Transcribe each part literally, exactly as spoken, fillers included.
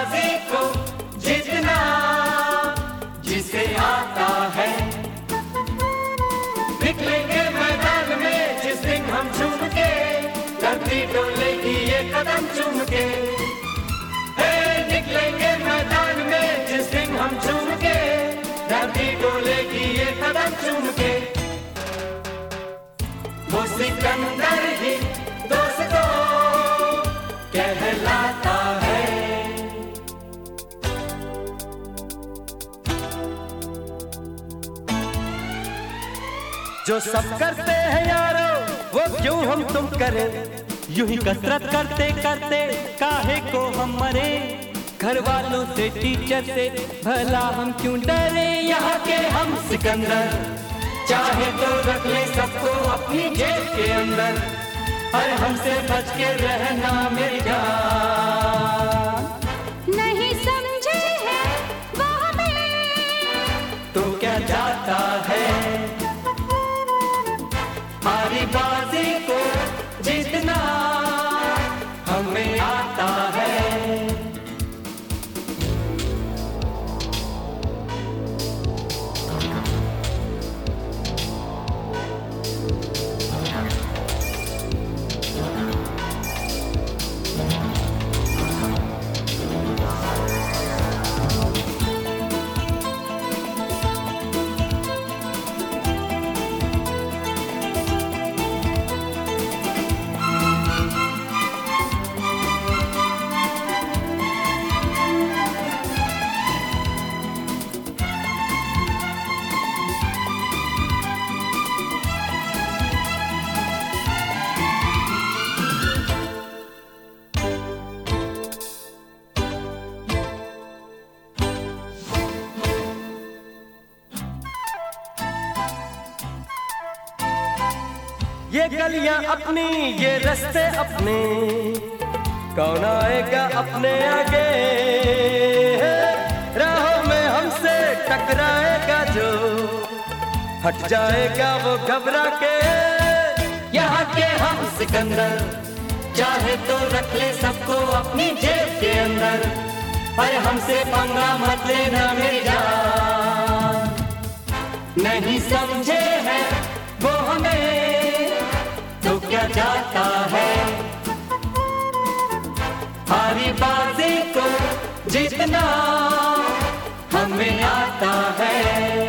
बाजी को जीतना जिसे आता है। निकलेंगे मैदान में जिस दिन हम झूम के, धरती डोलेगी ये कदम चूम के। हे निकलेंगे मैदान में जिस दिन हम झूम के, धरती डोलेगी ये कदम चूम के। वो सिकंदर ही दोस्तों कहलाता है। जो सब करते हैं यारो वो क्यों हम तुम करें, यूं ही कसरत करते करते काहे को हम मरे। घर वालों से टीचर से भला हम क्यों डरे, यहाँ के हम सिकंदर चाहे तो रख ले सबको अपनी जेब के अंदर। और हमसे बच के रहना मेरी जान। नहीं समझे हैं वो हमें तो क्या जाता है, हमारी बाजी को जीतना हमें आता है। ये गलियां अपनी ये रास्ते अपने, कौन आएगा अपने आगे। राहों में हमसे टकराएगा जो, हट जाएगा वो घबरा के। यहाँ के हम सिकंदर चाहे तो रख ले सबको अपनी जेब के अंदर। अरे हमसे पंगा मत लेना मेरी जान। नहीं समझे हैं वो हमें तो क्या जाता है, हमारी बाजी को जीतना हमें आता है।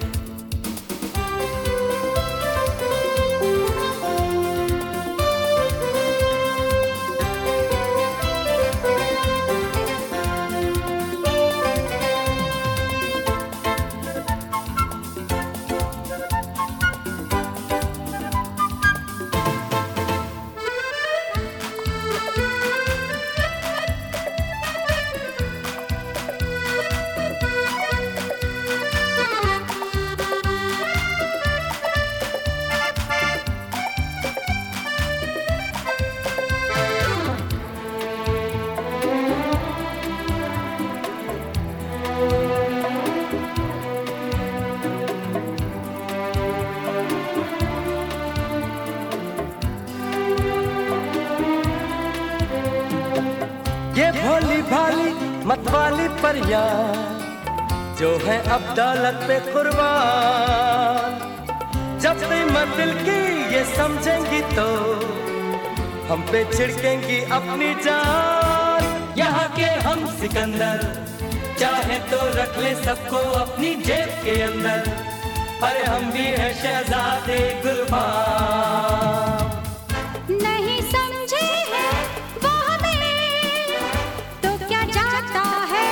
ये भोली भाली मतवाली परियां जो है अब दौलत पे कुर्बान, जब कीमत दिल की ये समझेंगी तो हम पे छिड़केंगी अपनी जान। यहाँ के हम सिकंदर चाहे तो रख ले सबको अपनी जेब के अंदर। अरे हम भी है शहजादे कुर्बान। नहीं समझे हैं वो हमें तो क्या जाता है,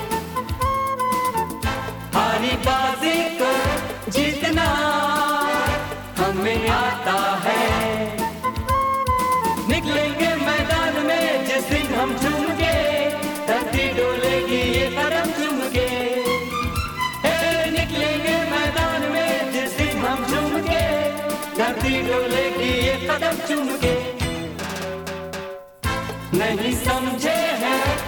हमारी बाजी को जीतना हमें आता है। निकलेंगे मैदान में जिस दिन हम झूम के, धरती डोलेगी ये कदम चूम के। हे निकलेंगे मैदान में जिस दिन हम झूम के, धरती डोलेगी ये कदम चूम के। नहीं समझे हैं